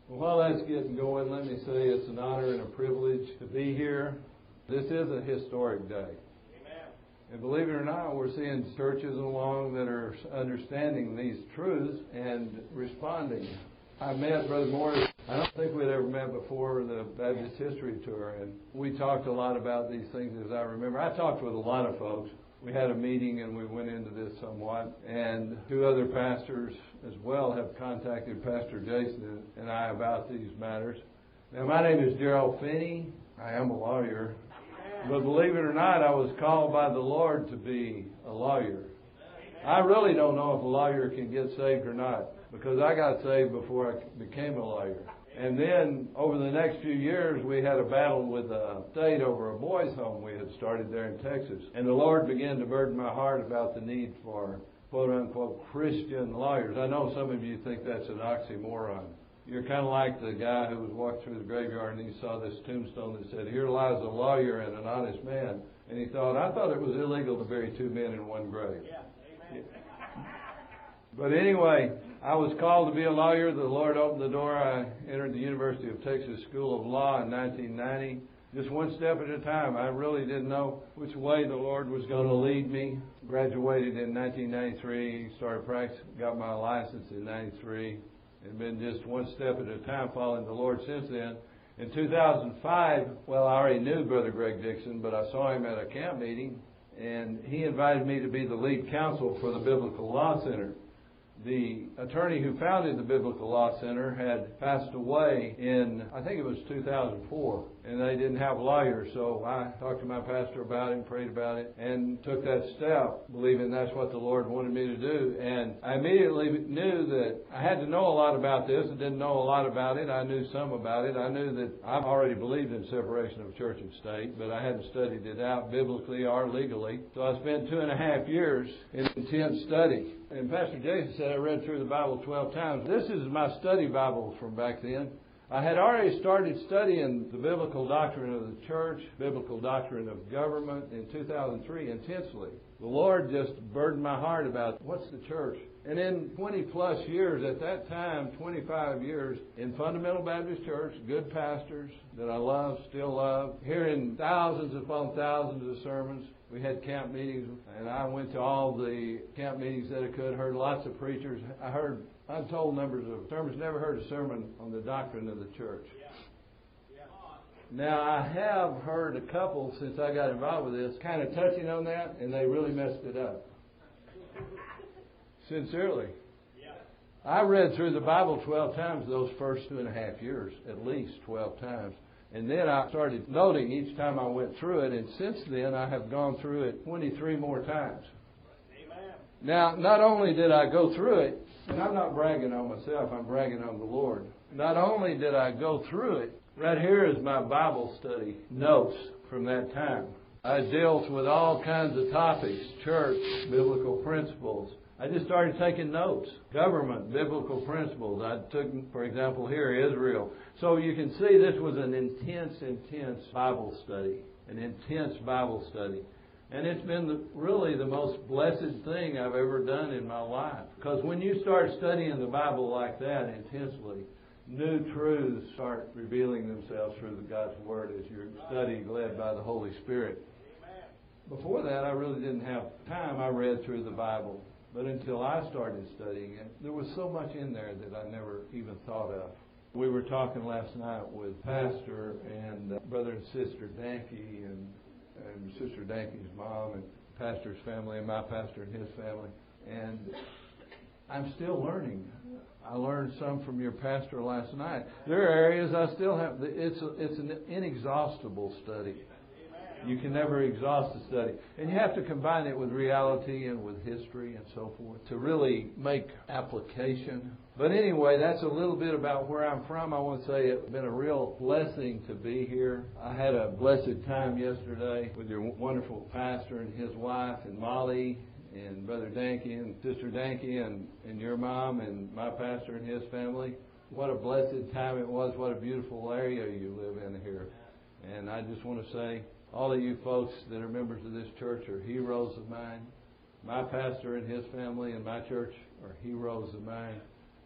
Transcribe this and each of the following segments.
Well, while that's getting going, let me say it's an honor and a privilege to be here. This is a historic day. Amen. And believe it or not, we're seeing churches along that are understanding these truths and responding. I met Brother Morris. I don't think we'd ever met before the Baptist History Tour, and we talked a lot about these things as I remember. I talked with a lot of folks. We had a meeting and we went into this somewhat, and two other pastors as well have contacted Pastor Jason and I about these matters. Now, my name is Gerald Finney. I am a lawyer, but believe it or not, I was called by the Lord to be a lawyer. I really don't know if a lawyer can get saved or not, because I got saved before I became a lawyer. And then, over the next few years, we had a battle with the state over a boys' home we had started there in Texas. And the Lord began to burden my heart about the need for, quote-unquote, Christian lawyers. I know some of you think that's an oxymoron. You're kind of like the guy who was walking through the graveyard and he saw this tombstone that said, "Here lies a lawyer and an honest man." And he thought, I thought it was illegal to bury two men in one grave. Yeah. Amen. But anyway, I was called to be a lawyer. The Lord opened the door. I entered the University of Texas School of Law in 1990. Just one step at a time. I really didn't know which way the Lord was going to lead me. Graduated in 1993, started practicing, got my license in 93, and been just one step at a time following the Lord since then. In 2005, well, I already knew Brother Greg Dixon, but I saw him at a camp meeting, and he invited me to be the lead counsel for the Biblical Law Center. The attorney who founded the Biblical Law Center had passed away in, I think it was 2004, and they didn't have lawyers, so I talked to my pastor about it, prayed about it, and took that step, believing that's what the Lord wanted me to do. And I immediately knew that I had to know a lot about this. I didn't know a lot about it. I knew some about it. I knew that I've already believed in separation of church and state, but I hadn't studied it out biblically or legally. So I spent 2.5 years in intense study. And Pastor Jason said I read through the Bible 12 times. This is my study Bible from back then. I had already started studying the biblical doctrine of the church, biblical doctrine of government in 2003 intensely. The Lord just burdened my heart about what's the church. And in 20 plus years, at that time, 25 years, in Fundamental Baptist Church, good pastors that I love, still love, hearing thousands upon thousands of sermons. We had camp meetings, and I went to all the camp meetings that I could, heard lots of preachers. I heard untold numbers of sermons, never heard a sermon on the doctrine of the church. Now, I have heard a couple, since I got involved with this, kind of touching on that, and they really messed it up. Sincerely. I read through the Bible 12 times those first 2.5 years, at least 12 times. And then I started noting each time I went through it, and since then I have gone through it 23 more times. Amen. Now, not only did I go through it, and I'm not bragging on myself, I'm bragging on the Lord. Not only did I go through it, right here is my Bible study notes from that time. I dealt with all kinds of topics, church, biblical principles. I just started taking notes. Government, biblical principles. I took, for example, here, Israel. So you can see this was an intense Bible study. An intense Bible study. And it's been really the most blessed thing I've ever done in my life. Because when you start studying the Bible like that intensely, new truths start revealing themselves through God's Word as you're studying, led by the Holy Spirit. Before that, I really didn't have time. I read through the Bible. But until I started studying it, there was so much in there that I never even thought of. We were talking last night with Pastor and Brother and Sister Danke and Sister Danke's mom and Pastor's family and my pastor and his family. And I'm still learning. I learned some from your pastor last night. There are areas I still have. It's an inexhaustible study. You can never exhaust the study. And you have to combine it with reality and with history and so forth to really make application. But anyway, that's a little bit about where I'm from. I want to say it's been a real blessing to be here. I had a blessed time yesterday with your wonderful pastor and his wife and Molly and Brother Danke and Sister Danke and your mom and my pastor and his family. What a blessed time it was. What a beautiful area you live in here. And I just want to say, all of you folks that are members of this church are heroes of mine. My pastor and his family and my church are heroes of mine.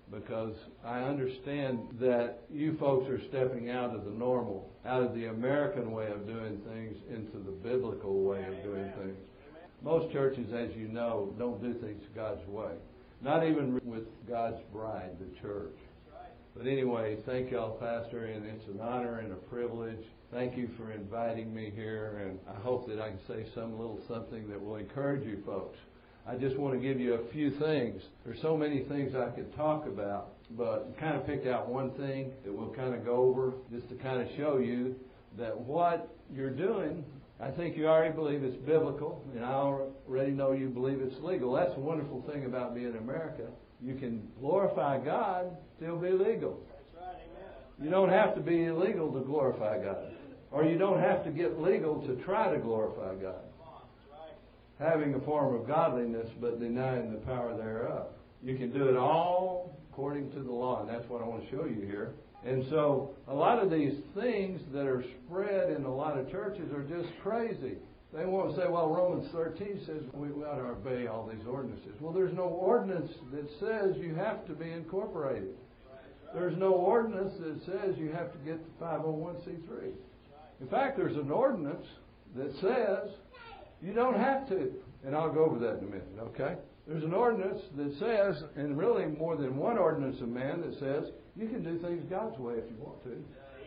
because I understand that you folks are stepping out of the normal, out of the American way of doing things into the biblical way of doing things. Most churches, as you know, don't do things God's way. Not even with God's bride, the church. But anyway, thank y'all, Pastor, and it's an honor and a privilege. Thank you for inviting me here, and I hope that I can say some little something that will encourage you folks. I just want to give you a few things. There's so many things I could talk about, but kind of picked out one thing that we'll kind of go over just to kind of show you that what you're doing, I think you already believe it's biblical, and I already know you believe it's legal. That's a wonderful thing about being in America. You can glorify God, still be legal. You don't have to be illegal to glorify God. Or you don't have to get legal to try to glorify God. Having a form of godliness but denying the power thereof. You can do it all according to the law, and that's what I want to show you here. And so a lot of these things that are spread in a lot of churches are just crazy. They want to say, well, Romans 13 says we ought to obey all these ordinances. Well, there's no ordinance that says you have to be incorporated. There's no ordinance that says you have to get the 501c3. In fact, there's an ordinance that says you don't have to. And I'll go over that in a minute, okay? There's an ordinance that says, and really more than one ordinance of man that says, you can do things God's way if you want to.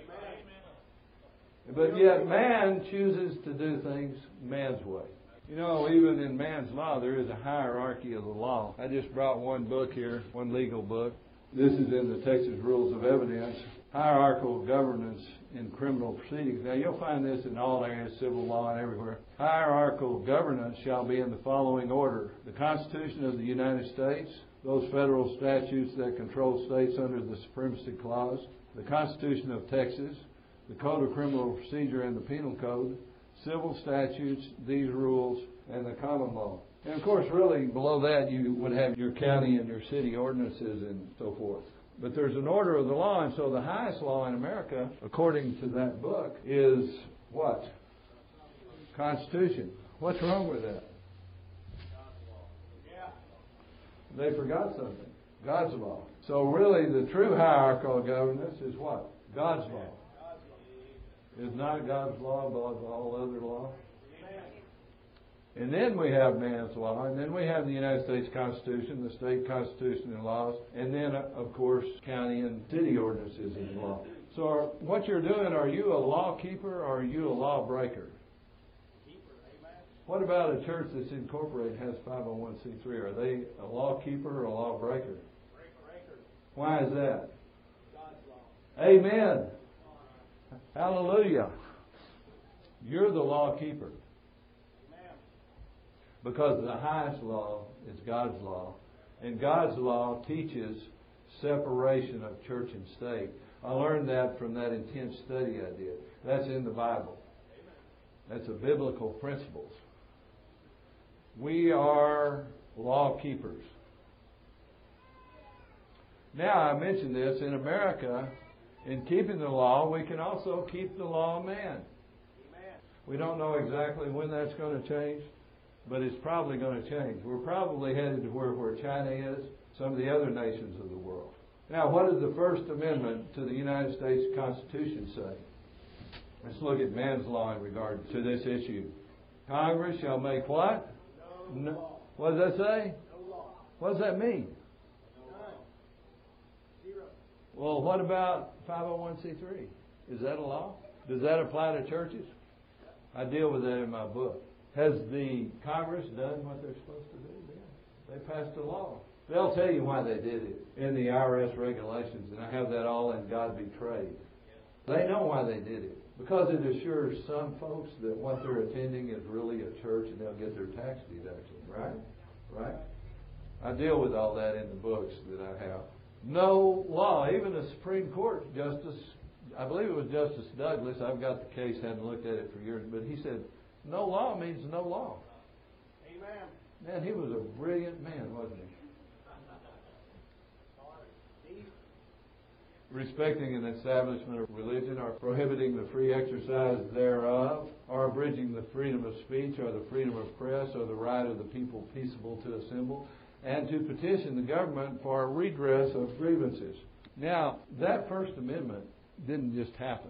But yet man chooses to do things man's way. You know, even in man's law, there is a hierarchy of the law. I just brought one book here, one legal book. This is in the Texas Rules of Evidence, Hierarchical Governance in Criminal Proceedings. Now, you'll find this in all areas, civil law and everywhere. Hierarchical governance shall be in the following order: the Constitution of the United States, those federal statutes that control states under the Supremacy Clause, the Constitution of Texas, the Code of Criminal Procedure and the Penal Code, civil statutes, these rules, and the common law. And, of course, really, below that, you would have your county and your city ordinances and so forth. But there's an order of the law, and so the highest law in America, according to that book, is what? Constitution. What's wrong with that? They forgot something. God's law. So really, the true hierarchical governance is what? God's law. Is not God's law above all other law? And then we have man's law, and then we have the United States Constitution, the state constitution and laws, and then, of course, county and city ordinances and law. So what you're doing, are you a law keeper or are you a law breaker? What about a church that's incorporated has 501c3? Are they a law keeper or a law breaker? Why is that? God's law. Amen. Hallelujah. You're the law keeper. Because the highest law is God's law. And God's law teaches separation of church and state. I learned that from that intense study I did. That's in the Bible. That's a biblical principle. We are law keepers. Now, I mentioned this, in America, in keeping the law, we can also keep the law of man. We don't know exactly when that's going to change, but it's probably going to change. We're probably headed to where China is, some of the other nations of the world. Now, what does the First Amendment to the United States Constitution say? Let's look at man's law in regard to this issue. Congress shall make what? No. What does that say? No law. What does that mean? None. Zero. Well, what about 501c3? Is that a law? Does that apply to churches? I deal with that in my book. Has the Congress done what they're supposed to do? Yeah. They passed a law. They'll tell you why they did it in the IRS regulations, and I have that all in God Be Trade. They know why they did it. Because it assures some folks that what they're attending is really a church and they'll get their tax deduction, right? Right? I deal with all that in the books that I have. No law, even the Supreme Court Justice, I believe it was Justice Douglas, I've got the case, hadn't looked at it for years, but he said, no law means no law. Amen. Man, he was a brilliant man, wasn't he? Respecting an establishment of religion, or prohibiting the free exercise thereof, or abridging the freedom of speech, or the freedom of press, or the right of the people peaceable to assemble. and to petition the government for a redress of grievances. Now, that First Amendment didn't just happen.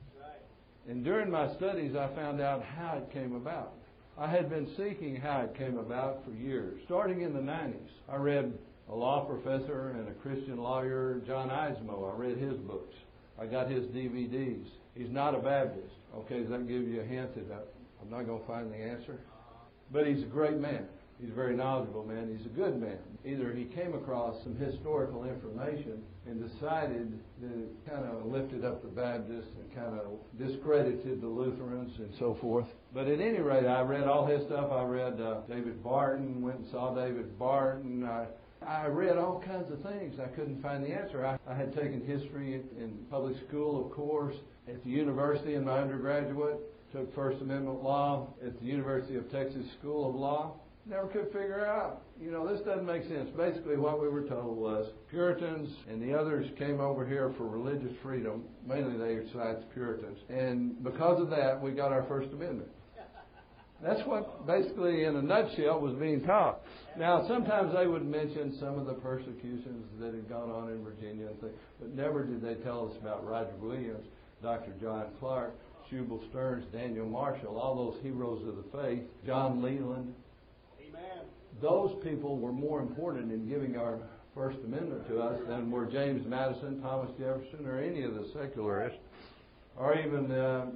And during my studies, I found out how it came about. I had been seeking how it came about for years. Starting in the 90s, I read a law professor and a Christian lawyer, John Eismo. I read his books. I got his DVDs. He's not a Baptist. Okay, does that give you a hint that I'm not going to find the answer? But he's a great man. He's a very knowledgeable man. He's a good man. Either he came across some historical information and decided to kind of lifted up the Baptists and kind of discredited the Lutherans and so forth. But at any rate, I read all his stuff. I read David Barton, went and saw David Barton. I read all kinds of things. I couldn't find the answer. I had taken history in public school, of course, at the university in my undergraduate, took First Amendment law at the University of Texas School of Law. Never could figure out, this doesn't make sense. Basically, what we were told was Puritans and the others came over here for religious freedom. Mainly they were Puritans. And because of that, we got our First Amendment. That's what basically, in a nutshell, was being taught. Now, sometimes they would mention some of the persecutions that had gone on in Virginia and things, but never did they tell us about Roger Williams, Dr. John Clark, Shubal Stearns, Daniel Marshall, all those heroes of the faith, John Leland. Amen. Those people were more important in giving our First Amendment to us than were James Madison, Thomas Jefferson, or any of the secularists, or even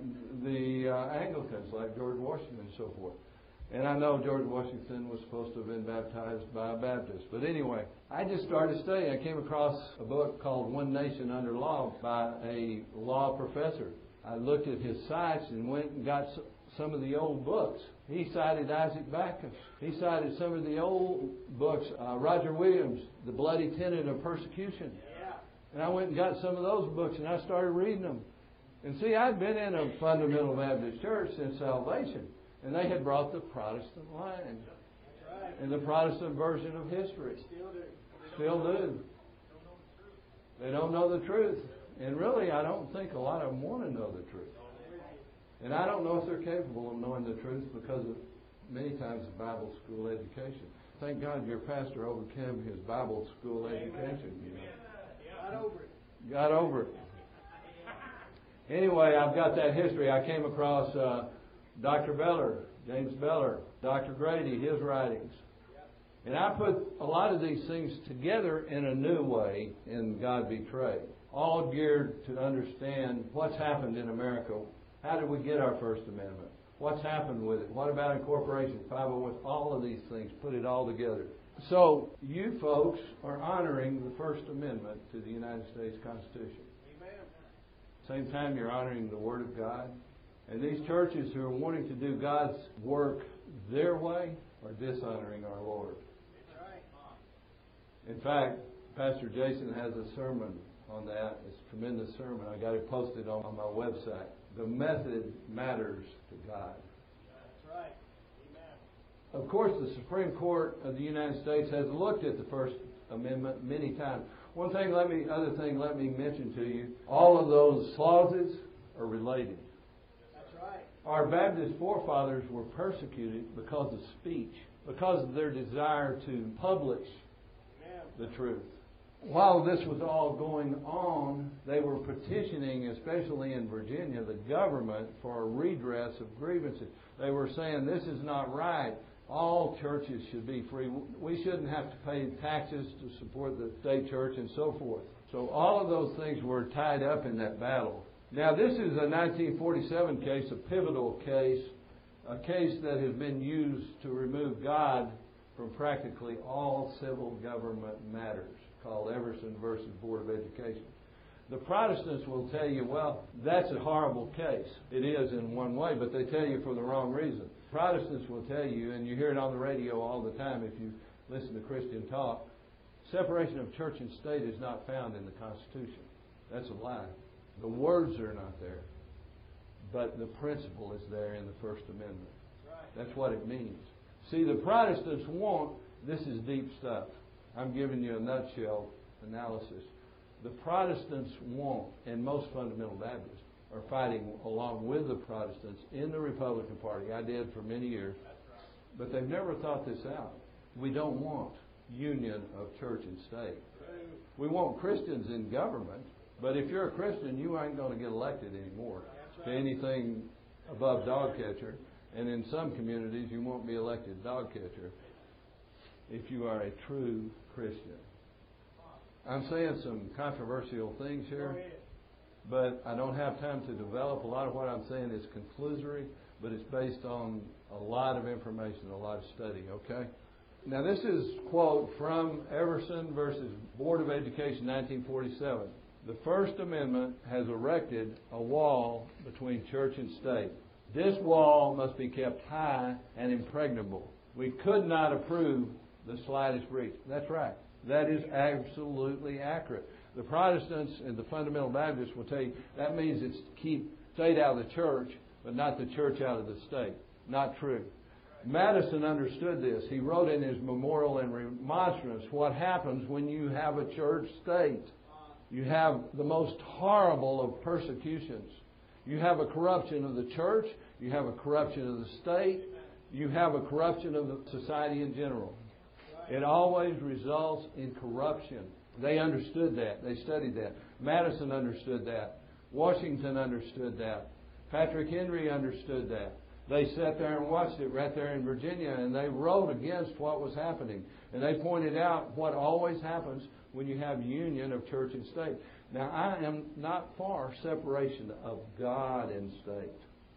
the Anglicans like George Washington and so forth. And I know George Washington was supposed to have been baptized by a Baptist. But anyway, I just started studying. I came across a book called One Nation Under Law by a law professor. I looked at his sites and went and got some of the old books. He cited Isaac Backus. He cited some of the old books, Roger Williams, The Bloody Tenet of Persecution. Yeah. And I went and got some of those books and I started reading them. And see, I'd been in a fundamental Baptist church since salvation. And they had brought the Protestant line Right. and the Protestant version of history. Still do. They don't know the truth. And really, I don't think a lot of them want to know the truth. And I don't know if they're capable of knowing the truth because of many times the Bible school education. Thank God your pastor overcame his Bible school education. Got over it. Got over it. Anyway, I've got that history. I came across Dr. Beller, James Beller, Dr. Grady, his writings. And I put a lot of these things together in a new way in God Betrayed, all geared to understand what's happened in America. How did we get our First Amendment? What's happened with it? What about incorporation, 501? All of these things, put it all together. So you folks are honoring the First Amendment to the United States Constitution. Amen. Same time you're honoring the Word of God. And these churches who are wanting to do God's work their way are dishonoring our Lord. That's right. In fact, Pastor Jason has a sermon on that. It's a tremendous sermon. I got it posted on my website. The method matters to God. That's right. Amen. Of course, the Supreme Court of the United States has looked at the First Amendment many times. Other thing let me mention to you, all of those clauses are related. Our Baptist forefathers were persecuted because of speech, because of their desire to publish the truth. While this was all going on, they were petitioning, especially in Virginia, the government for a redress of grievances. They were saying, this is not right. All churches should be free. We shouldn't have to pay taxes to support the state church and so forth. So all of those things were tied up in that battle. Now, this is a 1947 case, a pivotal case, a case that has been used to remove God from practically all civil government matters, called Everson versus Board of Education. The Protestants will tell you, well, that's a horrible case. It is in one way, but they tell you for the wrong reason. Protestants will tell you, and you hear it on the radio all the time if you listen to Christian talk, separation of church and state is not found in the Constitution. That's a lie. The words are not there, but the principle is there in the First Amendment. That's what it means. See, the Protestants want, this is deep stuff. I'm giving you a nutshell analysis. The Protestants want, and most fundamental Baptists are fighting along with the Protestants in the Republican Party. I did for many years. But they've never thought this out. We don't want union of church and state. We want Christians in government, but if you're a Christian, you ain't going to get elected anymore to anything above dog catcher. And in some communities, you won't be elected dog catcher if you are a true Christian. I'm saying some controversial things here, but I don't have time to develop. A lot of what I'm saying is conclusory, but it's based on a lot of information, a lot of study, okay? Now this is a quote from Everson versus Board of Education, 1947. The First Amendment has erected a wall between church and state. This wall must be kept high and impregnable. We could not approve the slightest breach. That's right. That is absolutely accurate. The Protestants and the fundamental Baptists will tell you that means it's keep state out of the church, but not the church out of the state. Not true. Madison understood this. He wrote in his Memorial and Remonstrance what happens when you have a church state. You have the most horrible of persecutions. You have a corruption of the church. You have a corruption of the state. You have a corruption of the society in general. It always results in corruption. They understood that. They studied that. Madison understood that. Washington understood that. Patrick Henry understood that. They sat there and watched it right there in Virginia, and they wrote against what was happening. And they pointed out what always happens when you have union of church and state. Now, I am not for separation of God and state.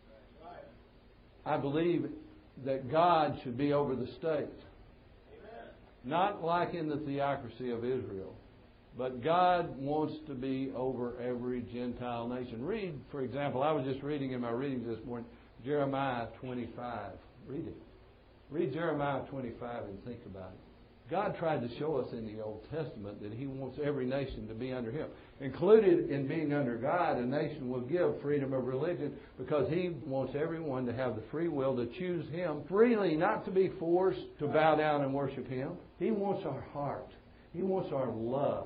I believe that God should be over the state. Not like in the theocracy of Israel. But God wants to be over every Gentile nation. Read, for example, I was just reading in my readings this morning, Jeremiah 25. Read it. Read Jeremiah 25 and think about it. God tried to show us in the Old Testament that He wants every nation to be under Him. Included in being under God, a nation will give freedom of religion because He wants everyone to have the free will to choose Him freely, not to be forced to bow down and worship Him. He wants our heart. He wants our love.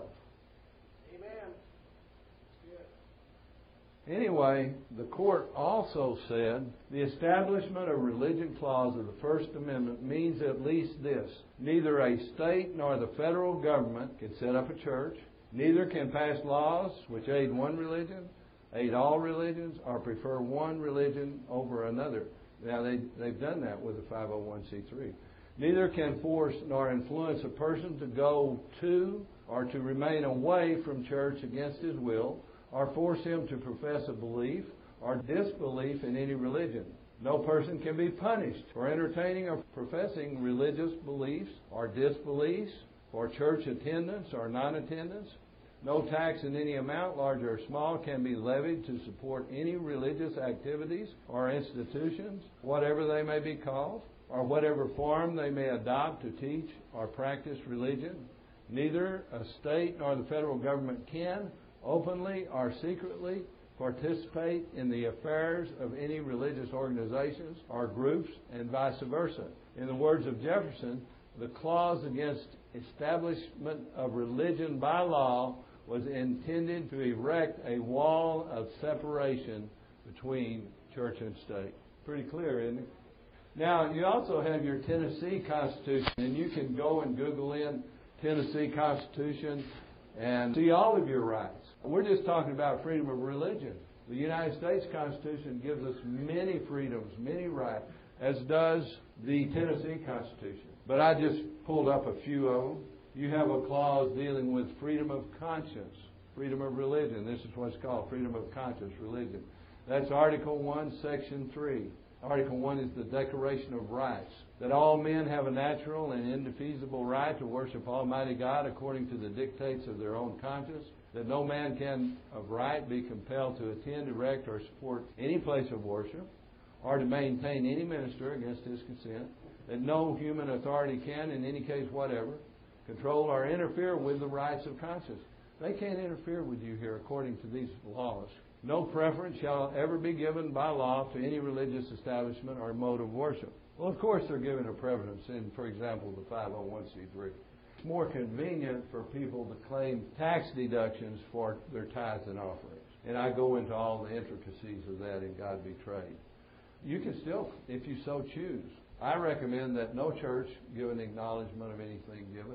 Anyway, the court also said the establishment of religion clause of the First Amendment means at least this. Neither a state nor the federal government can set up a church. Neither can pass laws which aid one religion, aid all religions, or prefer one religion over another. Now, they've done that with the 501c3. Neither can force nor influence a person to go to or to remain away from church against his will, or force him to profess a belief or disbelief in any religion. No person can be punished for entertaining or professing religious beliefs or disbeliefs, for church attendance or non-attendance. No tax in any amount, large or small, can be levied to support any religious activities or institutions, whatever they may be called, or whatever form they may adopt to teach or practice religion. Neither a state nor the federal government can, openly or secretly, participate in the affairs of any religious organizations or groups, and vice versa. In the words of Jefferson, the clause against establishment of religion by law was intended to erect a wall of separation between church and state. Pretty clear, isn't it? Now, you also have your Tennessee Constitution, and you can go and Google in Tennessee Constitution and see all of your rights. We're just talking about freedom of religion. The United States Constitution gives us many freedoms, many rights, as does the Tennessee Constitution. But I just pulled up a few of them. You have a clause dealing with freedom of conscience, freedom of religion. This is what's called freedom of conscience, religion. That's Article 1, Section 3. Article 1 is the Declaration of Rights, that all men have a natural and indefeasible right to worship Almighty God according to the dictates of their own conscience, that no man can of right be compelled to attend, erect, or support any place of worship, or to maintain any minister against his consent, that no human authority can, in any case whatever, control or interfere with the rights of conscience. They can't interfere with you here according to these laws. No preference shall ever be given by law to any religious establishment or mode of worship. Well, of course, they're given a preference in, for example, the 501c3. It's more convenient for people to claim tax deductions for their tithes and offerings. And I go into all the intricacies of that in God Be Trade. You can still, if you so choose. I recommend that no church give an acknowledgement of anything given.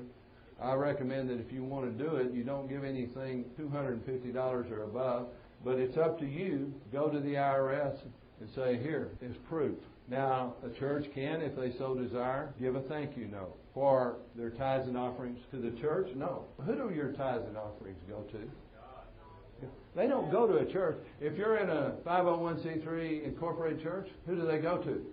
I recommend that if you want to do it, you don't give anything $250 or above, but it's up to you. Go to the IRS and say, here is proof. Now, a church can, if they so desire, give a thank you note for their tithes and offerings to the church. No. Who do your tithes and offerings go to? They don't go to a church. If you're in a 501c3 incorporated church, who do they go to?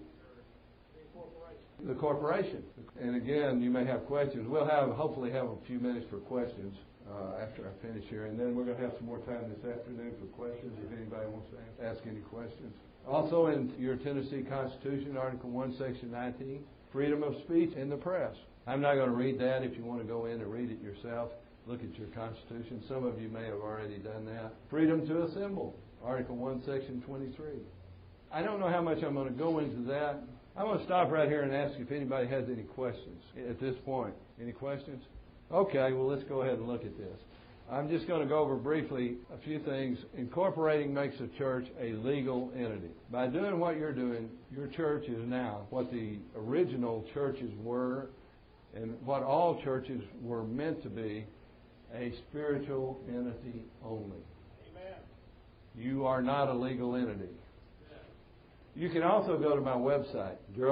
The corporation. And again, you may have questions. We'll hopefully have a few minutes for questions after I finish here. And then we're going to have some more time this afternoon for questions if anybody wants to ask any questions. Also in your Tennessee Constitution, Article 1, Section 19, freedom of speech in the press. I'm not going to read that. If you want to go in and read it yourself, look at your Constitution. Some of you may have already done that. Freedom to assemble, Article 1, Section 23. I don't know how much I'm going to go into that. I'm going to stop right here and ask if anybody has any questions at this point. Any questions? Okay, well, let's go ahead and look at this. I'm just going to go over briefly a few things. Incorporating makes a church a legal entity. By doing what you're doing, your church is now what the original churches were and what all churches were meant to be, a spiritual entity only. Amen. You are not a legal entity. You can also go to my website,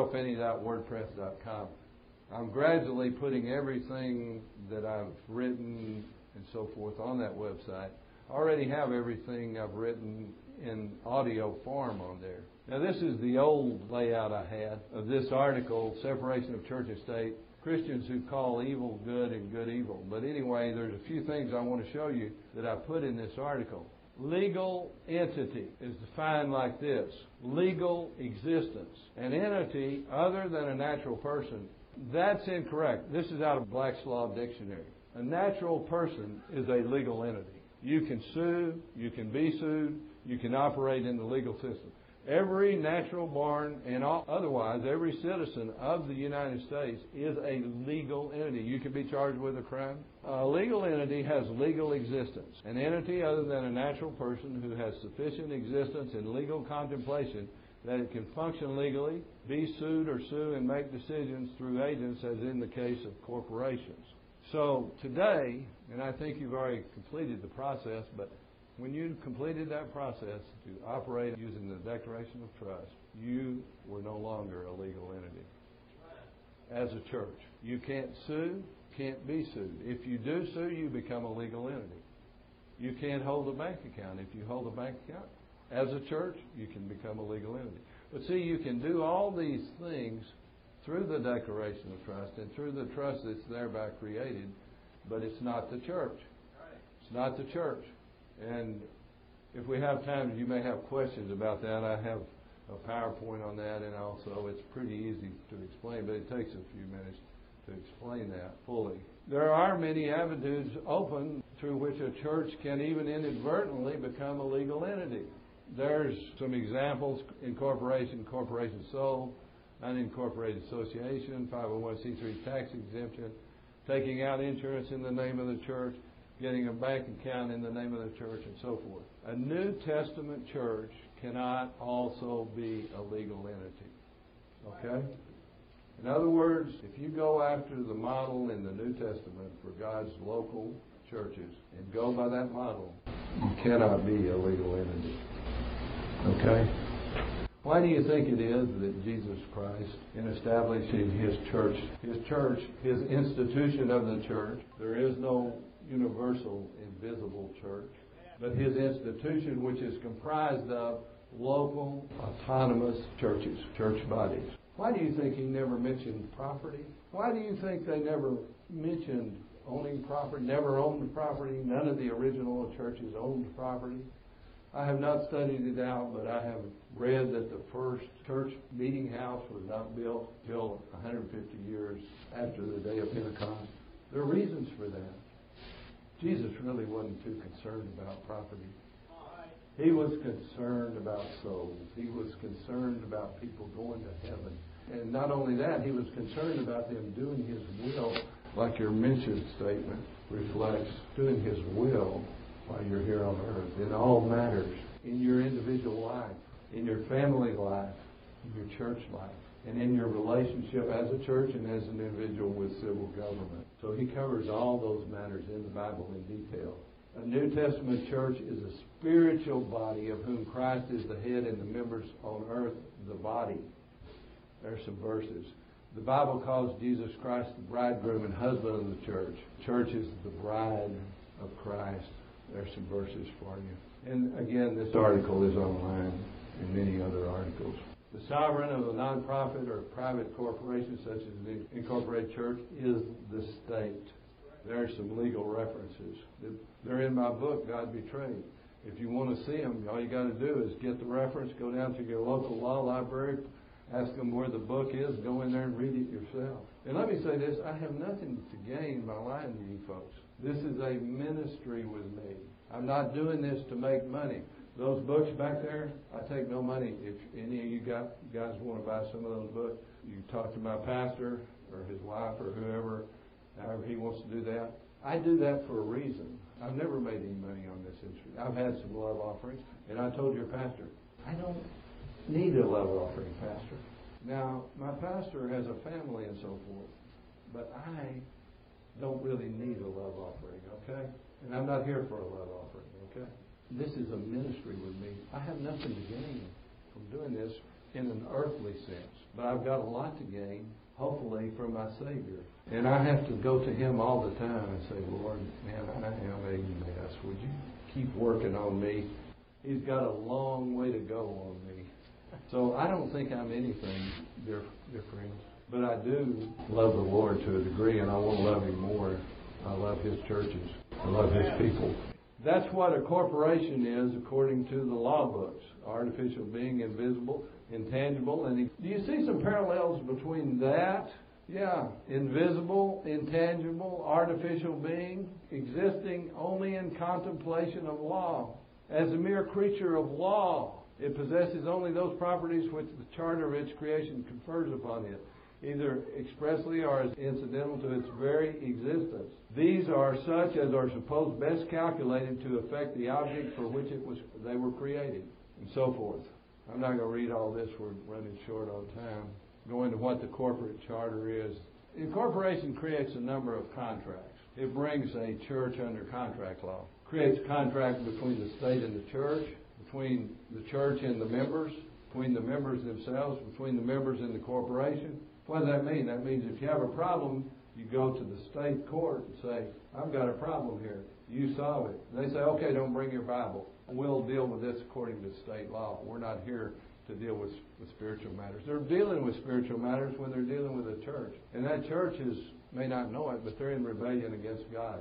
geraldfinney.wordpress.com. I'm gradually putting everything that I've written and so forth on that website. I already have everything I've written in audio form on there. Now, this is the old layout I had of this article, Separation of Church and State, Christians who call evil good and good evil. But anyway, there's a few things I want to show you that I put in this article. Legal entity is defined like this. Legal existence. An entity other than a natural person. That's incorrect. This is out of Black's Law Dictionary. A natural person is a legal entity. You can sue, you can be sued, you can operate in the legal system. Every natural born and otherwise, every citizen of the United States is a legal entity. You can be charged with a crime. A legal entity has legal existence. An entity other than a natural person who has sufficient existence in legal contemplation that it can function legally, be sued or sue and make decisions through agents as in the case of corporations. So today, and I think you've already completed the process, but when you completed that process to operate using the Declaration of Trust, you were no longer a legal entity. As a church, you can't sue, can't be sued. If you do sue, you become a legal entity. You can't hold a bank account. If you hold a bank account, as a church, you can become a legal entity. But see, you can do all these things through the Declaration of Trust and through the trust that's thereby created, but it's not the church. It's not the church. And if we have time, you may have questions about that. I have a PowerPoint on that, and also it's pretty easy to explain, but it takes a few minutes to explain that fully. There are many avenues open through which a church can even inadvertently become a legal entity. There's some examples: incorporation, corporation sole, unincorporated association, 501c3 tax exemption, taking out insurance in the name of the church, getting a bank account in the name of the church, and so forth. A New Testament church cannot also be a legal entity. Okay? In other words, if you go after the model in the New Testament for God's local churches and go by that model, you cannot be a legal entity. Okay? Why do you think it is that Jesus Christ, in establishing His church, His institution of the church, there is no universal, invisible church, but His institution, which is comprised of local, autonomous churches, church bodies. Why do you think He never mentioned property? Why do you think they never mentioned owning property, never owned property? None of the original churches owned property. I have not studied it out, but I have read that the first church meeting house was not built until 150 years after the day of Pentecost. There are reasons for that. Jesus really wasn't too concerned about property. He was concerned about souls. He was concerned about people going to heaven. And not only that, He was concerned about them doing His will, like your mission statement reflects, doing His will while you're here on earth, in all matters, in your individual life, in your family life, in your church life, and in your relationship as a church and as an individual with civil government. So he covers all those matters in the Bible in detail. A New Testament church is a spiritual body of whom Christ is the head and the members on earth the body. There's some verses. The Bible calls Jesus Christ the bridegroom and husband of the church. Church is the bride of Christ. There's some verses for you. And again, this article is online and many other articles. The sovereign of a nonprofit or private corporation such as the incorporated church is the state. There are some legal references. They're in my book, God Betrayed. If you want to see them, all you got to do is get the reference, go down to your local law library, ask them where the book is, go in there and read it yourself. And let me say this, I have nothing to gain by lying to you folks. This is a ministry with me. I'm not doing this to make money. Those books back there, I take no money. If any of you guys want to buy some of those books, you talk to my pastor or his wife or whoever, however he wants to do that. I do that for a reason. I've never made any money on this industry. I've had some love offerings, and I told your pastor, I don't need a love offering, pastor. Now, my pastor has a family and so forth, but I don't really need a love offering, okay? And I'm not here for a love offering, okay? This is a ministry with me. I have nothing to gain from doing this in an earthly sense, but I've got a lot to gain, hopefully, from my Savior. And I have to go to Him all the time and say, Lord, man, I am a mess. Would you keep working on me? He's got a long way to go on me. So I don't think I'm anything, dear friends. But I do love the Lord to a degree, and I want to love Him more. I love His churches. I love His people. That's what a corporation is according to the law books. Artificial being, invisible, intangible. And do you see some parallels between that? Yeah. Invisible, intangible, artificial being, existing only in contemplation of law. As a mere creature of law, it possesses only those properties which the charter of its creation confers upon it, either expressly or as incidental to its very existence. These are such as are supposed best calculated to affect the object for which they were created, and so forth. I'm not going to read all this. We're running short on time. Going to what the corporate charter is. Incorporation creates a number of contracts. It brings a church under contract law. Creates a contract between the state and the church, between the church and the members, between the members themselves, between the members and the corporation. What does that mean? That means if you have a problem, you go to the state court and say, I've got a problem here. You solve it. And they say, okay, don't bring your Bible. We'll deal with this according to state law. We're not here to deal with spiritual matters. They're dealing with spiritual matters when they're dealing with a church. And that church may not know it, but they're in rebellion against God.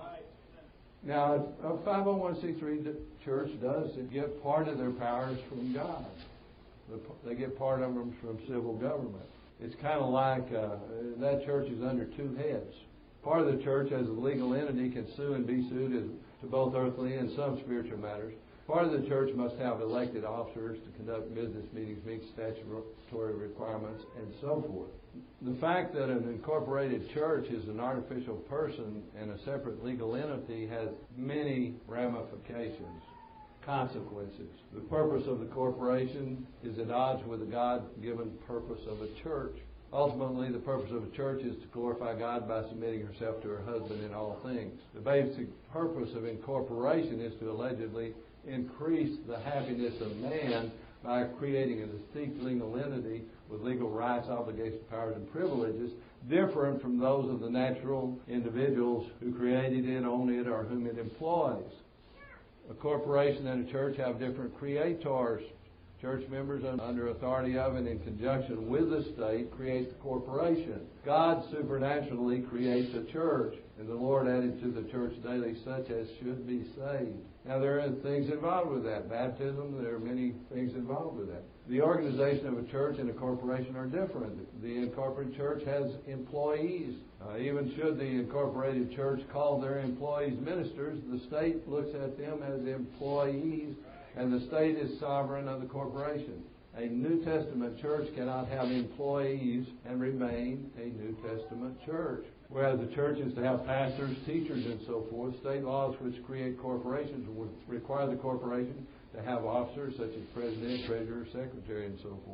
Now, a 501c3 church does get part of their powers from God. They get part of them from civil government. It's kind of like that church is under two heads. Part of the church as a legal entity can sue and be sued to both earthly and some spiritual matters. Part of the church must have elected officers to conduct business meetings, meet statutory requirements, and so forth. The fact that an incorporated church is an artificial person and a separate legal entity has many ramifications, consequences. The purpose of the corporation is at odds with the God-given purpose of a church. Ultimately, the purpose of a church is to glorify God by submitting herself to her husband in all things. The basic purpose of incorporation is to allegedly increase the happiness of man by creating a distinct legal entity with legal rights, obligations, powers, and privileges different from those of the natural individuals who created it, own it, or whom it employs. A corporation and a church have different creators. Church members under authority of and in conjunction with the state create the corporation. God supernaturally creates a church, and the Lord added to the church daily such as should be saved. Now, there are things involved with that. Baptism, there are many things involved with that. The organization of a church and a corporation are different. The incorporated church has employees. Even should the incorporated church call their employees ministers, the state looks at them as employees, and the state is sovereign of the corporation. A New Testament church cannot have employees and remain a New Testament church. Whereas the church is to have pastors, teachers, and so forth, state laws which create corporations would require the corporation to have officers such as president, treasurer, secretary, and so forth.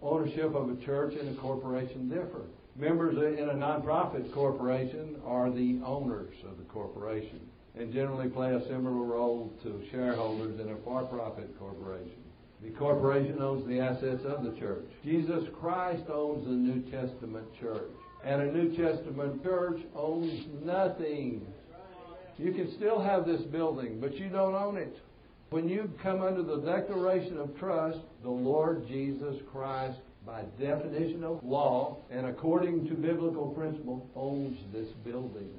ownership of a church and a corporation differ. Members in a nonprofit corporation are the owners of the corporation and generally play a similar role to shareholders in a for-profit corporation. The corporation owns the assets of the church. Jesus Christ owns the New Testament church. And a New Testament church owns nothing. You can still have this building, but you don't own it. When you come under the declaration of trust, the Lord Jesus Christ, by definition of law and according to biblical principle, owns this building.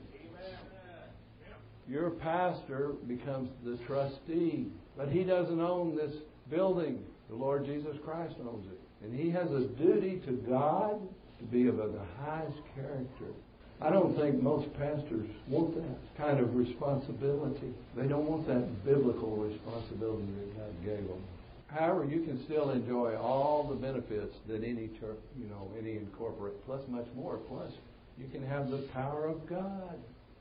Your pastor becomes the trustee, but he doesn't own this building. The Lord Jesus Christ owns it. And he has a duty to God to be of the highest character. I don't think most pastors want that kind of responsibility. They don't want that biblical responsibility that God gave them. However, you can still enjoy all the benefits that any church, any incorporate, plus much more. Plus, you can have the power of God.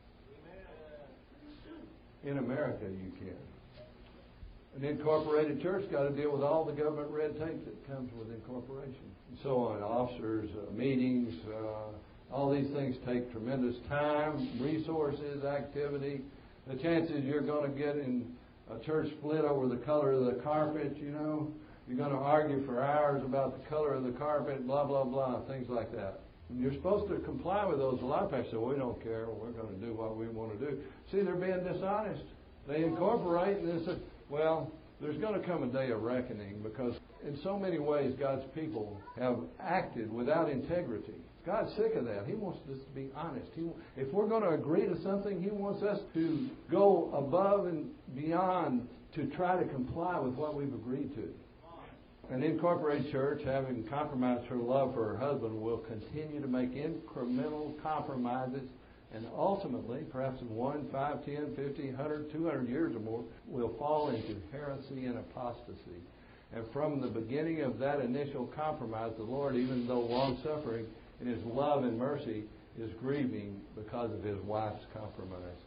In America, you can. An incorporated church got to deal with all the government red tape that comes with incorporation, and so on. Officers, meetings, all these things take tremendous time, resources, activity. The chances you're going to get in a church split over the color of the carpet, you're going to argue for hours about the color of the carpet, blah, blah, blah, things like that. And you're supposed to comply with those. A lot of pastors say, we don't care, we're going to do what we want to do. See, they're being dishonest. They incorporate and they say, well, there's going to come a day of reckoning because in so many ways God's people have acted without integrity. God's sick of that. He wants us to be honest. If we're going to agree to something, He wants us to go above and beyond to try to comply with what we've agreed to. An incorporated church, having compromised her love for her husband, will continue to make incremental compromises and ultimately, perhaps in 1, 5, 10, 50, 100, 200 years or more, will fall into heresy and apostasy. And from the beginning of that initial compromise, the Lord, even though long-suffering in His love and mercy, is grieving because of His wife's compromise.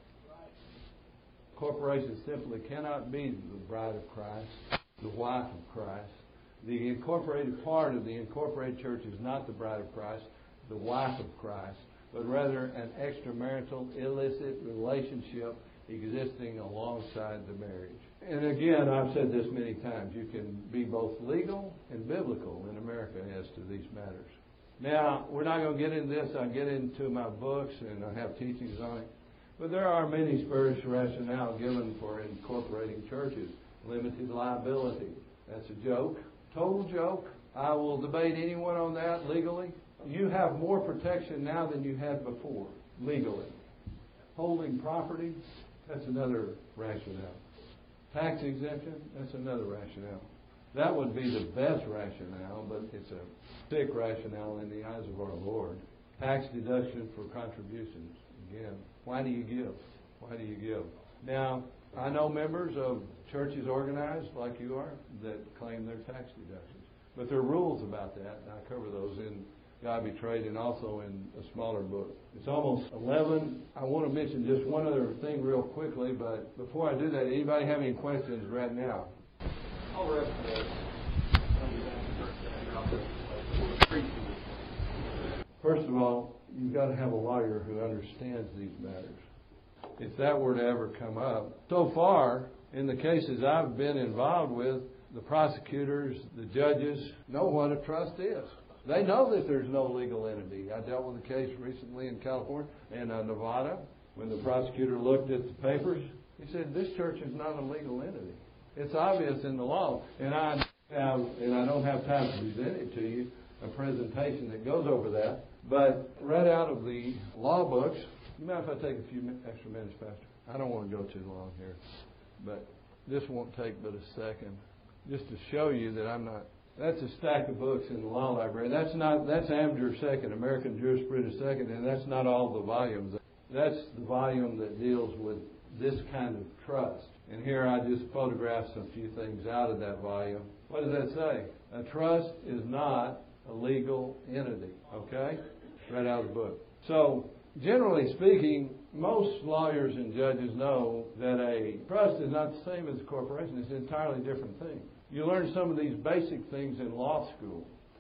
Corporations simply cannot be the bride of Christ, the wife of Christ. The incorporated part of the incorporated church is not the bride of Christ, the wife of Christ, but rather an extramarital, illicit relationship existing alongside the marriage. And again, I've said this many times, you can be both legal and biblical in America as to these matters. Now, we're not going to get into this. I get into my books and I have teachings on it. But there are many spiritual rationale given for incorporating churches. Limited liability. That's a joke. Total joke. I will debate anyone on that legally. You have more protection now than you had before, legally. Holding property, that's another rationale. Tax exemption, that's another rationale. That would be the best rationale, but it's a sick rationale in the eyes of our Lord. Tax deduction for contributions. Again, why do you give? Why do you give? Now, I know members of churches organized like you are that claim their tax deductions. But there are rules about that, and I cover those in God Betrayed and also in a smaller book. It's almost 11. I want to mention just one other thing real quickly, but before I do that, anybody have any questions right now? I'll rest First of all, you've got to have a lawyer who understands these matters. If that were to ever come up. So far, in the cases I've been involved with, the prosecutors, the judges know what a trust is. They know that there's no legal entity. I dealt with a case recently in California and Nevada. When the prosecutor looked at the papers, he said, this church is not a legal entity. It's obvious in the law. And I don't have time to present it to you, a presentation that goes over that. But right out of the law books, you mind if I take a few extra minutes, Pastor? I don't want to go too long here. But this won't take but a second. Just to show you that I'm not... That's a stack of books in the law library. That's Amateur Second, American Jurisprudence Second, and that's not all the volumes. That's the volume that deals with this kind of trust. And here I just photographed a few things out of that volume. What does that say? A trust is not a legal entity. Okay? Right out of the book. So, generally speaking, most lawyers and judges know that a trust is not the same as a corporation. It's an entirely different thing. You learn some of these basic things in law school.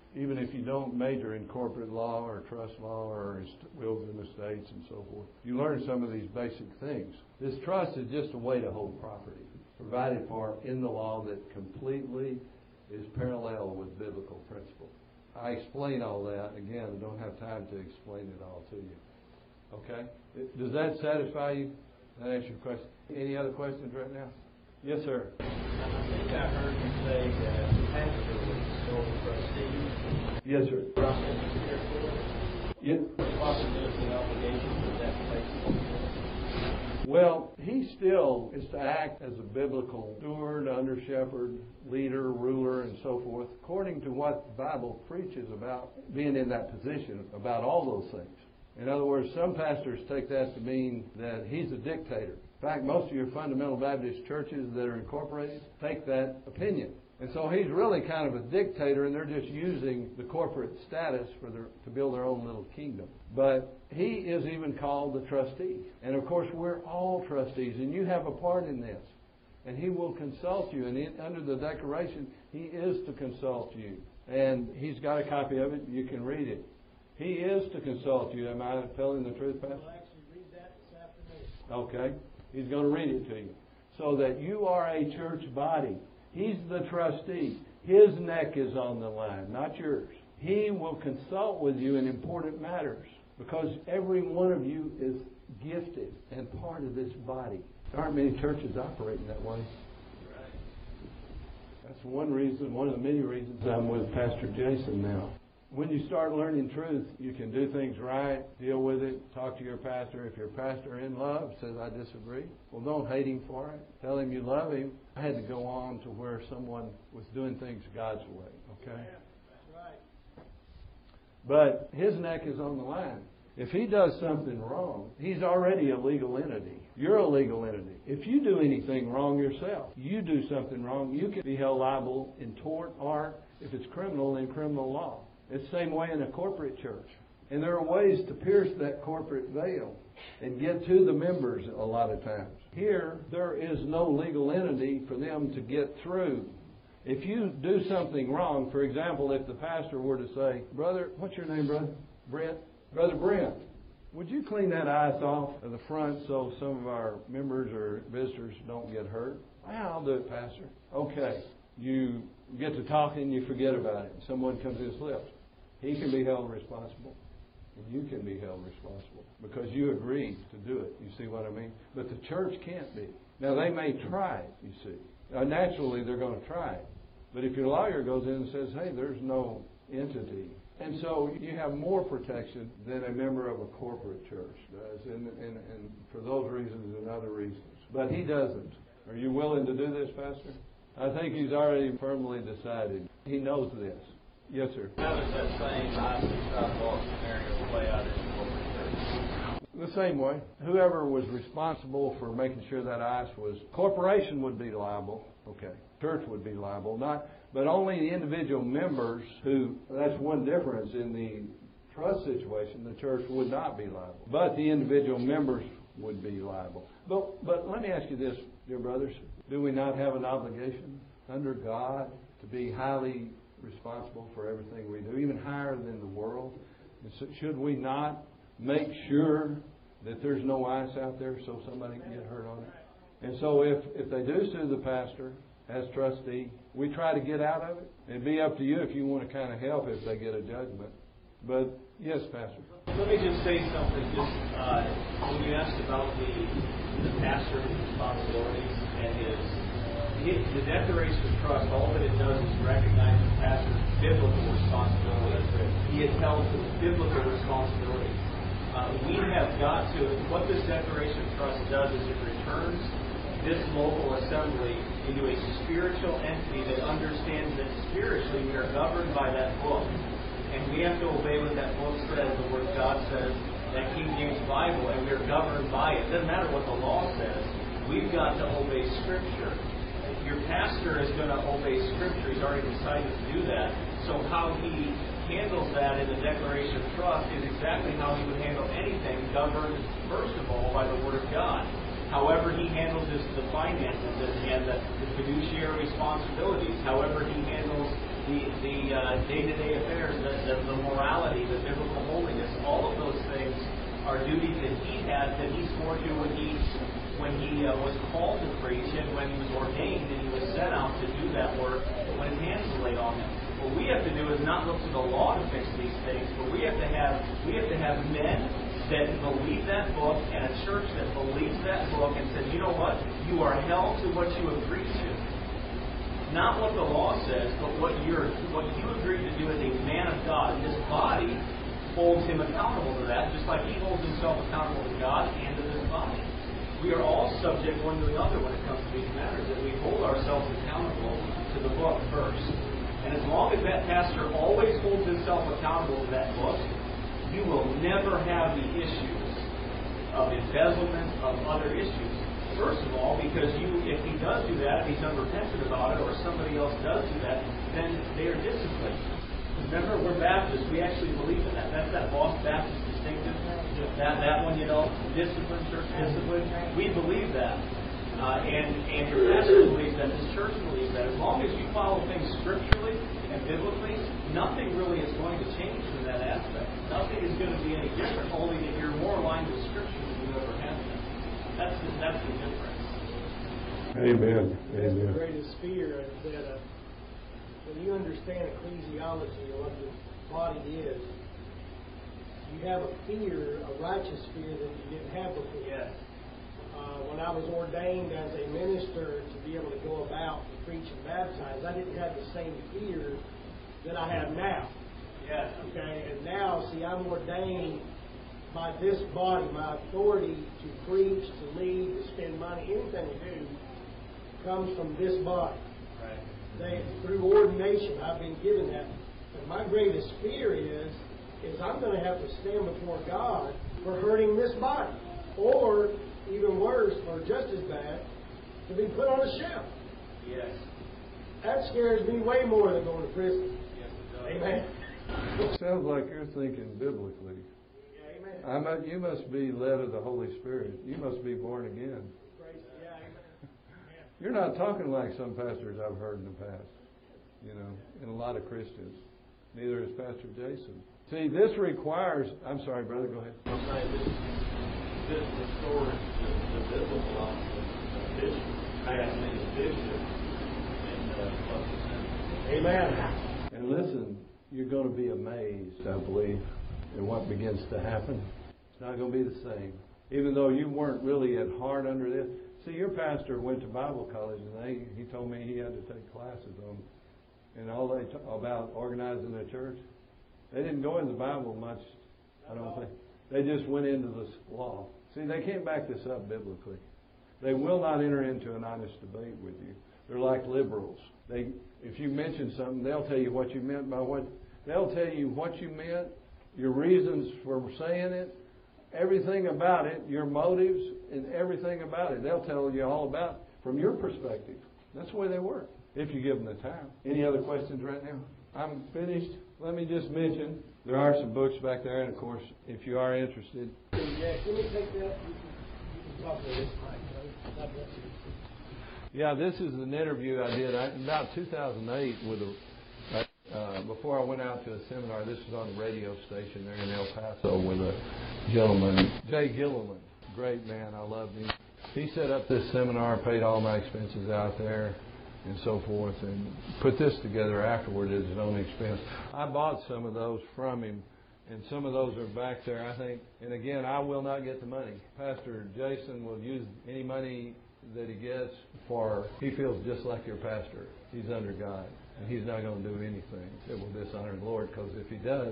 even if you don't major in corporate law or trust law or wills and estates and so forth. You learn some of these basic things. This trust is just a way to hold property, provided for in the law that completely is parallel with biblical principle. I explain all that. Again, I don't have time to explain it all to you. Okay? Does that satisfy you? That answer your question? Any other questions right now? Yes, sir. I think I heard you say that the pastor was sole trustee. Yes, sir. Yeah. Responsibility and obligation for that place. Well, he still is to act as a biblical steward, under shepherd, leader, ruler, and so forth, according to what the Bible preaches about being in that position, about all those things. In other words, some pastors take that to mean that he's a dictator. In fact, most of your fundamental Baptist churches that are incorporated take that opinion. And so he's really kind of a dictator, and they're just using the corporate status to build their own little kingdom. But he is even called the trustee. And of course, we're all trustees, and you have a part in this. And he will consult you. And under the declaration, he is to consult you. And he's got a copy of it. You can read it. He is to consult you. Am I telling the truth, Pastor? We'll actually read that this afternoon. Okay. He's going to read it to you. So that you are a church body. He's the trustee. His neck is on the line, not yours. He will consult with you in important matters because every one of you is gifted and part of this body. There aren't many churches operating that way. That's one reason, one of the many reasons I'm with Pastor Jason now. When you start learning truth, you can do things right, deal with it, talk to your pastor. If your pastor in love says, I disagree, well, don't hate him for it. Tell him you love him. I had to go on to where someone was doing things God's way, okay? That's right. But his neck is on the line. If he does something wrong, he's already a legal entity. You're a legal entity. If you do anything wrong yourself, you do something wrong, you can be held liable in tort or, if it's criminal, in criminal law. It's the same way in a corporate church. And there are ways to pierce that corporate veil and get to the members a lot of times. Here, there is no legal entity for them to get through. If you do something wrong, for example, if the pastor were to say, Brother, what's your name, brother? Brent? Brother Brent, would you clean that ice off of the front so some of our members or visitors don't get hurt? Well, I'll do it, Pastor. Okay. You get to talking, you forget about it. Someone comes in and slips. He can be held responsible. And you can be held responsible because you agreed to do it. You see what I mean? But the church can't be. Now, they may try it, you see. Now, naturally, they're going to try it. But if your lawyer goes in and says, hey, there's no entity. And so you have more protection than a member of a corporate church does, and for those reasons and other reasons. But he doesn't. Are you willing to do this, Pastor? I think he's already firmly decided. He knows this. Yes, sir. How does that same sidewalk scenario play out in the corporate church? The same way. Whoever was responsible for making sure that ice was, corporation would be liable. Okay. Church would be liable. But only the individual members who, that's one difference in the trust situation, the church would not be liable. But the individual members would be liable. But let me ask you this, dear brothers. Do we not have an obligation under God to be highly responsible for everything we do, even higher than the world? Should we not make sure that there's no ice out there so somebody can get hurt on it? And so if they do sue the pastor as trustee, we try to get out of it. It'd be up to you if you want to kind of help if they get a judgment. But, yes, Pastor. Let me just say something. When you asked about the pastor's responsibilities and the declaration of trust, all that it does is recognize the pastor's biblical responsibility. He is held to biblical responsibility. We have got to, what this declaration of trust does is it returns this local assembly into a spiritual entity that understands that spiritually we are governed by that book. And we have to obey what that book says, the Word of God says, that King James Bible, and we are governed by it. It doesn't matter what the law says. We've got to obey Scripture. Your pastor is going to obey Scripture. He's already decided to do that. So how he handles that in the declaration of trust is exactly how he would handle anything governed, first of all, by the Word of God. However he handles the finances and the fiduciary responsibilities, however he handles day-to-day affairs, the morality, the biblical holiness, all of those things are duties that he had, that he swore to when he was called to preach and when he was ordained and he was sent out to do that work when his hands were laid on him. What we have to do is not look to the law to fix these things, but we have to have men that believe that book and a church that believes that book and says, you know what? You are held to what you agreed to. Not what the law says, but what you agreed to do as a man of God. And this body holds him accountable to that, just like he holds himself accountable to God and to this body. We are all subject one to another when it comes to these matters, that we hold ourselves accountable to the book first. And as long as that pastor always holds himself accountable to that book, you will never have the issues of embezzlement, of other issues. First of all, because if he does do that, if he's unrepentant about it, or somebody else does do that, then they are disciplined. Remember, we're Baptists. We actually believe in that. That's that Boston Baptist distinctive. That one, discipline, church discipline. We believe that. And your pastor believes that. This church believes that. As long as you follow things scripturally and biblically, nothing really is going to change in that aspect. Nothing is going to be any different, only that you're more aligned with Scripture than you ever have been. That's the difference. Amen. That's the greatest fear, is that when you understand ecclesiology and what the body is, you have a fear, a righteous fear that you didn't have before. Yes. When I was ordained as a minister to be able to go about and preach and baptize, I didn't have the same fear that I have now. Yes. Okay, and now, see, I'm ordained by this body. My authority to preach, to lead, to spend money, anything we do, comes from this body. Right. Through ordination, I've been given that. But my greatest fear is I'm going to have to stand before God for hurting this body. Or, even worse, or just as bad, to be put on a shelf. Yes. That scares me way more than going to prison. Yes, it does. Amen. Sounds like you're thinking biblically. Amen. You must be led of the Holy Spirit. You must be born again. Praise, yeah, amen. You're not talking like some pastors I've heard in the past, and a lot of Christians. Neither is Pastor Jason. See, this requires... I'm sorry, brother, go ahead. I'm saying this restores the biblical office of bishop, passing as bishop, and Amen. And listen, you're going to be amazed, I believe, at what begins to happen. It's not going to be the same. Even though you weren't really at heart under this. See, your pastor went to Bible college, and he told me he had to take classes on and all about organizing the church. They didn't go into the Bible much, I don't think. They just went into the law. See, they can't back this up biblically. They will not enter into an honest debate with you. They're like liberals. If you mention something, they'll tell you what you meant by what. They'll tell you what you meant, your reasons for saying it, everything about it, your motives, and everything about it. They'll tell you all about it from your perspective. That's the way they work, if you give them the time. Any other questions right now? I'm finished. Let me just mention, there are some books back there, and of course, if you are interested. Yeah, can we take that? You can talk to this mic. God bless you. Yeah, this is an interview I did in about 2008 with before I went out to a seminar. This was on a radio station there in El Paso with a gentleman, Jay Gilliland. Great man, I loved him. He set up this seminar, paid all my expenses out there, and so forth, and put this together afterward at his own expense. I bought some of those from him, and some of those are back there, I think. And again, I will not get the money. Pastor Jason will use any money that he gets for, he feels just like your pastor. He's under God, and he's not going to do anything that will dishonor the Lord, because if he does,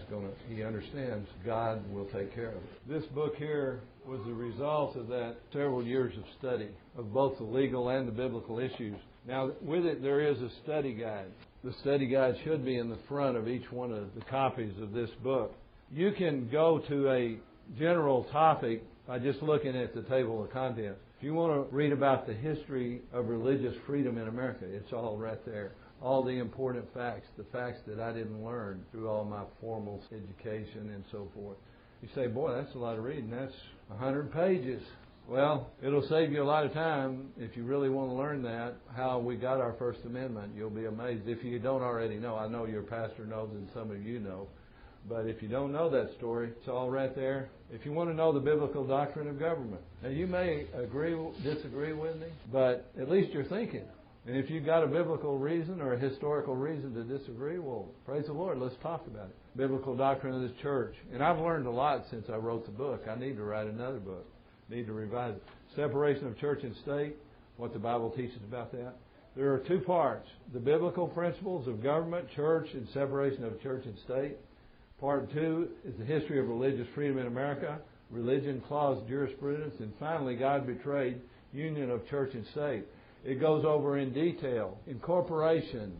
he understands God will take care of it. This book here was the result of that several years of study of both the legal and the biblical issues. Now, with it, there is a study guide. The study guide should be in the front of each one of the copies of this book. You can go to a general topic by just looking at the table of contents. If you want to read about the history of religious freedom in America, it's all right there. All the important facts, the facts that I didn't learn through all my formal education and so forth. You say, boy, that's a lot of reading. That's 100 pages. Well, it'll save you a lot of time if you really want to learn that, how we got our First Amendment. You'll be amazed. If you don't already know, I know your pastor knows and some of you know. But if you don't know that story, it's all right there. If you want to know the biblical doctrine of government. Now, you may disagree with me, but at least you're thinking. And if you've got a biblical reason or a historical reason to disagree, well, praise the Lord, let's talk about it. Biblical doctrine of the church. And I've learned a lot since I wrote the book. I need to write another book. Need to revise it. Separation of church and state, what the Bible teaches about that. There are two parts. The biblical principles of government, church, and separation of church and state. Part 2 is the history of religious freedom in America, religion, clause, jurisprudence, and finally, God betrayed, union of church and state. It goes over in detail. Incorporation,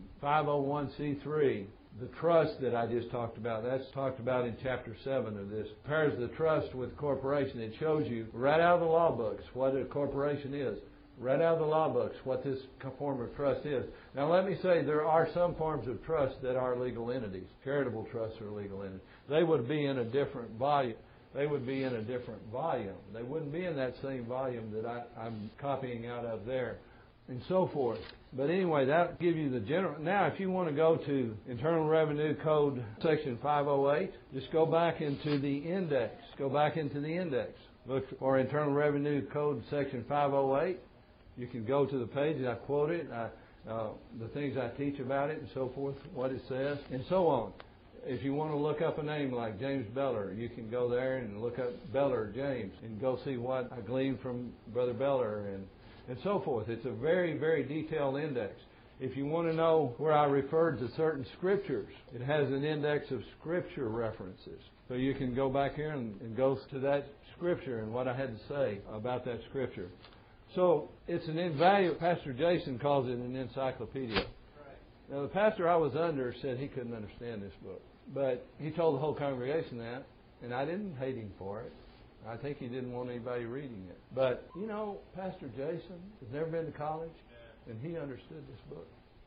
501c3, the trust that I just talked about, that's talked about in chapter 7 of this. Compares the trust with corporation. It shows you right out of the law books what a corporation is. Right out of the law books what this form of trust is. Now let me say there are some forms of trust that are legal entities. Charitable trusts are legal entities. They would be in a different volume. They would be in a different volume. They wouldn't be in that same volume that I'm copying out of there, and so forth. But anyway, that'll give you the general. Now, if you want to go to Internal Revenue Code Section 508, just go back into the index. Go back into the index. Look for Internal Revenue Code Section 508. You can go to the page and I quote it, the things I teach about it and so forth, what it says, and so on. If you want to look up a name like James Beller, you can go there and look up Beller James and go see what I gleaned from Brother Beller and so forth. It's a very, very detailed index. If you want to know where I referred to certain scriptures, it has an index of scripture references. So you can go back here and go to that scripture and what I had to say about that scripture. So it's an invaluable, Pastor Jason calls it an encyclopedia. Right. Now the pastor I was under said he couldn't understand this book. But he told the whole congregation that, and I didn't hate him for it. I think he didn't want anybody reading it. But, you know, Pastor Jason has never been to college, and he understood this book.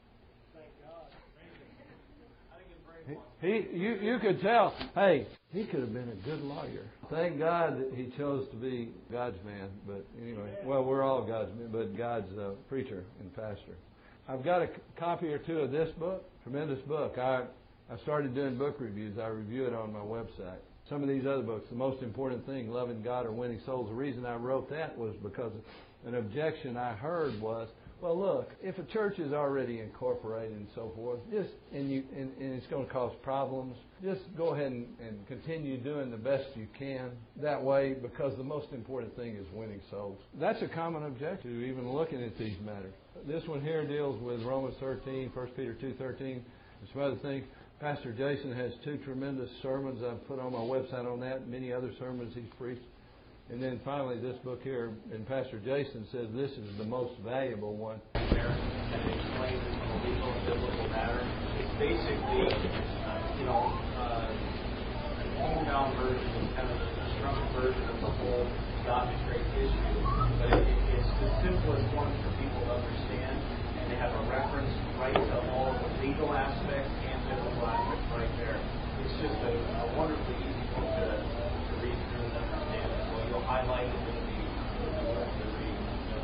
You could tell, hey, he could have been a good lawyer. Thank God that he chose to be God's man. But anyway, well, we're all God's men, but God's preacher and pastor. I've got a copy or two of this book, tremendous book. I started doing book reviews. I review it on my website. Some of these other books, The Most Important Thing, Loving God or Winning Souls. The reason I wrote that was because an objection I heard was, well, look, if a church is already incorporated and so forth, and it's going to cause problems, just go ahead and continue doing the best you can that way, because the most important thing is winning souls. That's a common objection to even looking at these matters. This one here deals with Romans 13, 1 Peter 2:13, and some other things. Pastor Jason has 2 tremendous sermons I've put on my website on that, many other sermons he's preached. And then finally this book here, and Pastor Jason says this is the most valuable one. And it explains it from a legal and biblical matter. It's basically, an honed down version, kind of a structured version of the whole God betrayed issue. But it's the simplest one for people to understand, and they have a reference right to all the legal aspects and biblical aspects right there. It's just a wonderfully easy book to read through and understand. So you'll highlight it in the reading.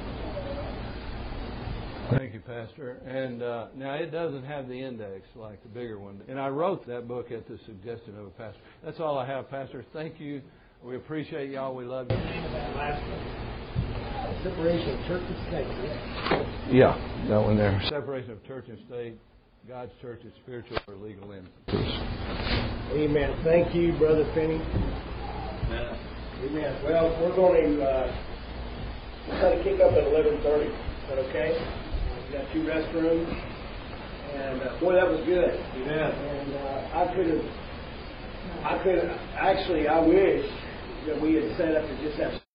Thank you, Pastor. And now it doesn't have the index like the bigger one. And I wrote that book at the suggestion of a pastor. That's all I have, Pastor. Thank you. We appreciate y'all. We love you. Separation of church and state. Yeah, that one there. Separation of church and state. God's church is spiritual or legal entities. Amen. Thank you, Brother Finney. Amen. Amen. Well, we're going to kind of kick up at 11:30. Is that okay? We got 2 restrooms, and boy, that was good. Amen. And I wish that we had set up to just have